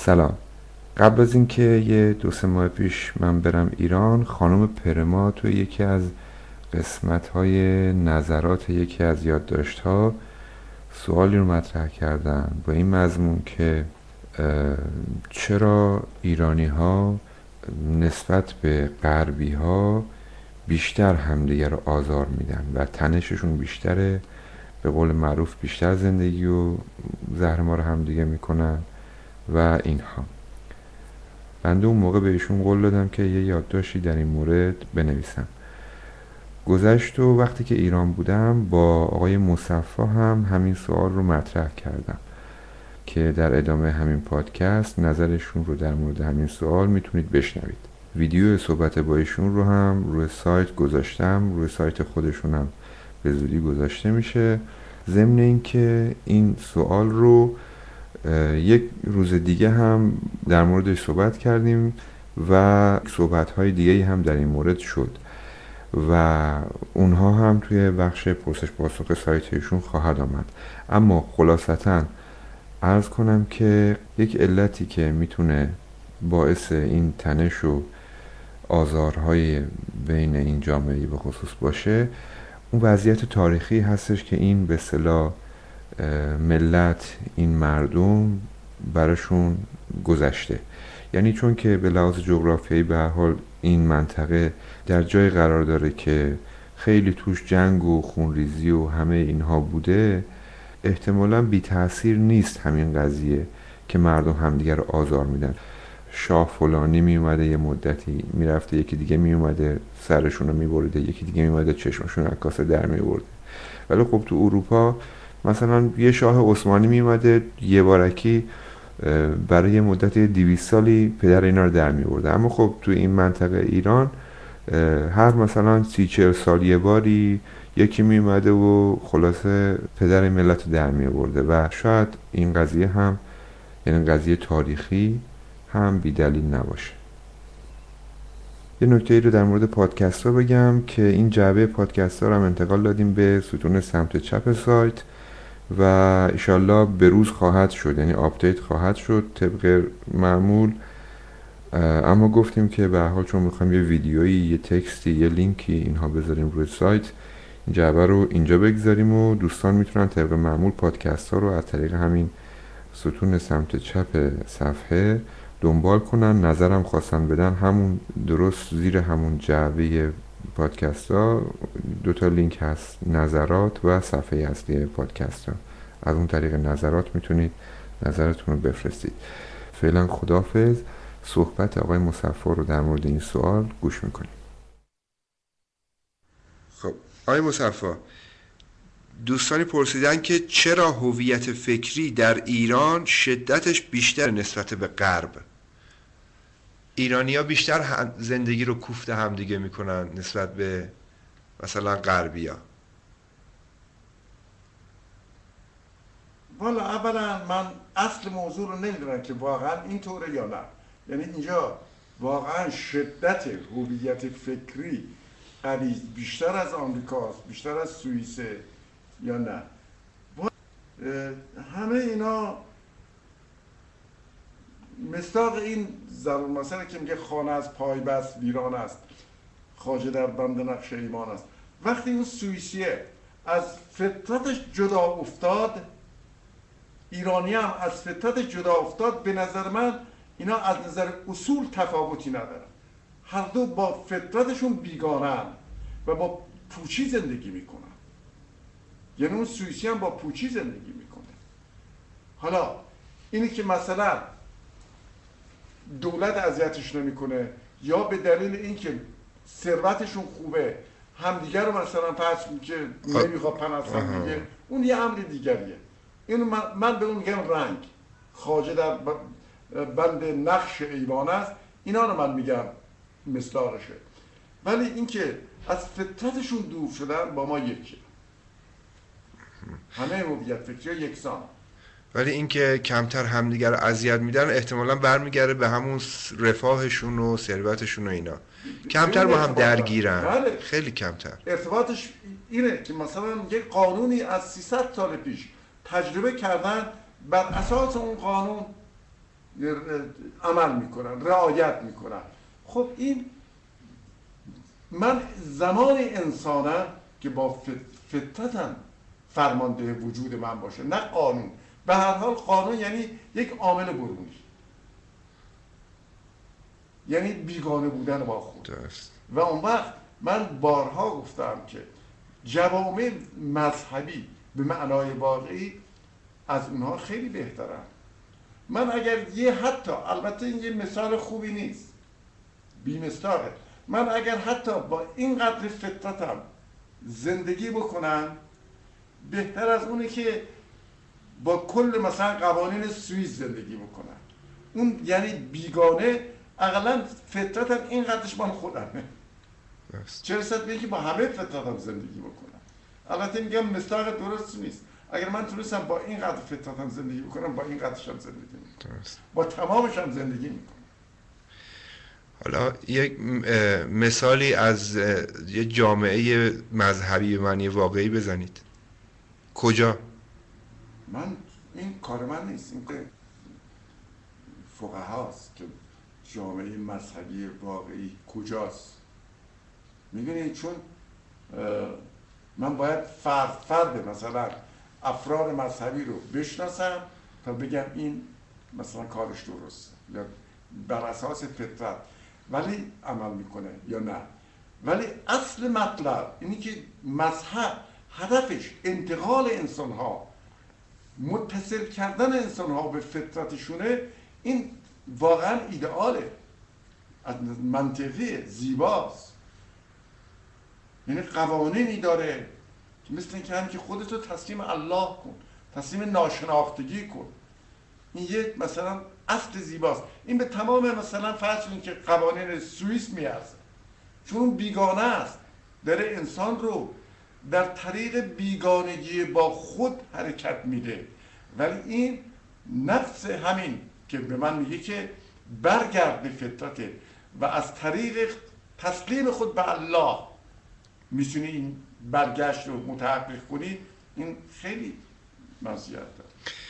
سلام. قبل از اینکه یه 2-3 ماه پیش من برم ایران، خانم پرما توی یکی از قسمت‌های نظرات یکی از یادداشت‌ها سوالی رو مطرح کردن با این مضمون که چرا ایرانی‌ها نسبت به غربی‌ها بیشتر همدیگه رو آزار میدن و تنششون بیشتره، به قول معروف بیشتر زندگی و زهرمار همدیگه میکنن و اینها. بنده اون موقع بهشون قول دادم که یه یادداشتی در این مورد بنویسم. گذشت و وقتی که ایران بودم با آقای مصفی هم همین سوال رو مطرح کردم که در ادامه همین پادکست نظرشون رو در مورد همین سوال میتونید بشنوید. ویدیو صحبت با ایشون رو هم روی سایت گذاشتم، روی سایت خودشون هم به زودی گذاشته میشه. ضمن این که این سوال رو یک روز دیگه هم در موردش صحبت کردیم و صحبت‌های دیگه هم در این مورد شد و اونها هم توی بخش پرسش پاسخ سایتشون خواهد آمد. اما خلاصتاً عرض کنم که یک علتی که میتونه باعث این تنش و آزارهای بین این جامعه به خصوص باشه، اون وضعیت تاریخی هستش که این به اصطلاح ملت، این مردم براشون گذشته. یعنی چون که به لحاظ جغرافیایی به هر حال این منطقه در جای قرار داره که خیلی توش جنگ و خونریزی و همه اینها بوده، احتمالاً بی تأثیر نیست همین قضیه که مردم همدیگر رو آزار میدن. شاه فلانی می اومده یه مدتی میرفته، یکی دیگه می اومده سرشون رو می برده، یکی دیگه می اومده چشمشون از کاسه در می برده. ولی خب تو اروپا مثلا یه شاه عثمانی می اومده یه بارکی برای یه مدت 200 سالی پدر اینا رو در می برده. اما خب تو این منطقه ایران هر مثلا 30-40 سال یه باری یکی می اومده و خلاصه پدر ملت رو در می برده و شاید این قضیه هم، یعنی قضیه تاریخی هم بی دلیل نباشه. یه نکته ای رو در مورد پادکست ها بگم که این جعبه پادکست ها رو هم انتقال دادیم به ستون سمت چپ سایت و انشالله به روز خواهد شد، یعنی آپدیت خواهد شد طبق معمول. اما گفتیم که به هر حال چون میخوایم یه ویدیویی، یه تکستی، یه لینکی اینها بذاریم روی سایت، این جعبه رو اینجا بگذاریم و دوستان میتونن طبق معمول پادکست ها رو از طریق همین ستون سمت چپ صفحه دنبال کنن. نظرم خواستن بدن، همون درست زیر همون جعبه پادکست ها 2 لینک هست، نظرات و صفحه اصلی پادکست ها. از اون طریق نظرات میتونید نظرتون رو بفرستید. فعلا خداحافظ. صحبت آقای مصفی رو در مورد این سوال گوش میکنیم. خب آقای مصفی، دوستانی پرسیدن که چرا هویت فکری در ایران شدتش بیشتر نسبت به غرب؟ ایرانی‌ها بیشتر زندگی رو کوفته همدیگه میکنن نسبت به مثلا غربی‌ها. والا اولا من اصل موضوع رو نمیدونم که واقعا اینطوره یا نه. یعنی اینجا واقعا شدت هویت فکری غریز بیشتر از آمریکاست، بیشتر از سوئیسه یا نه. همه اینا مصداق این ضرور مسئله که میگه خانه از پای بست ویران است، خواجه در بند نقش ایمان است. وقتی اون سوئیسیه از فطرتش جدا افتاد، ایرانی هم از فطرت جدا افتاد، به نظر من اینا از نظر اصول تفاوتی ندارن. هر دو با فطرتشون بیگانه‌اند و با پوچی زندگی میکنن. یعنی اون سوئیسی هم با پوچی زندگی میکنه. حالا اینی که مثلا دولت اذیتش نمیکنه یا به دلیل اینکه ثروتشون خوبه همدیگر رو مثلا فرض که نمیخواد پناه میگه، اون یه امر دیگریه. اینو من به اون میگم رنگ، خواجه در بند نقش ایوان است، اینا رو من میگم مصداقشه. ولی اینکه از فطرتشون دور شدن با ما یکیه، همه هویت فکری یکسان. ولی اینکه کمتر همدیگر رو اذیت میدن احتمالاً برمیگره به همون رفاهشون و ثروتشون و اینا، کمتر با هم درگیرن. بله. خیلی کمتر. ارتباطش اینه که مثلا یک قانونی از 300 سال پیش تجربه کردن، بر اساس اون قانون عمل میکنن، رعایت میکنن. خب این من زمان انسانم که با فطرتم فرمانده وجود من باشه، نه قانون. به هر حال قانون یعنی یک عامل برونی، یعنی بیگانه بودن با خود. درست. و اون وقت من بارها گفتم که جوامع مذهبی به معنای واقعی از اونها خیلی بهترن. من اگر حتی البته این یه مثال خوبی نیست، بی‌مثاله، من اگر حتی با این قدر فطرتم زندگی بکنم بهتر از اونه که با کل مثلا قوانین سوئیس زندگی بکنم. اون یعنی بیگانه، اقلا فطرتم این قدرش مال خودمه، چه رسد به اینکه با همه فطرتم زندگی بکنم. البته میگم مثال درست نیست. اگر من تونستم با این قدر فطرتم زندگی بکنم، با این قدرشم زندگی میکنم، با تمامشم زندگی میکنم. حالا یک مثالی از یه جامعه مذهبی معنی واقعی بزنید. کجا؟ من این کار من نیست، این که فقهاست که جامعه مذهبی واقعی کجاست. میدونید چون من باید فرد مثلا افراد مذهبی رو بشناسم تا بگم این مثلا کارش درسته یا بر اساس فطرت ولی عمل میکنه یا نه. ولی اصل مطلب اینی که مذهب هدفش انتقال انسان ها، متصل کردن انسان ها به فطرتشونه. این واقعا ایدئاله، منطقیه، زیباست. یعنی قوانینی داره که مثل این که خودتو تسلیم الله کن، تسلیم ناشناختگی کن. این یک مثلا اصل زیباست. این به تمام مثلا فرض کنید که قوانین سوئیس میارزه، چون بیگانه است، داره انسان رو در طریق بیگانگی با خود حرکت میده. ولی این نفس همین که به من میگه که برگرد به فطرته و از طریق تسلیم خود به الله میتونی این برگشت رو متحقق کنی، این خیلی مزیت داره.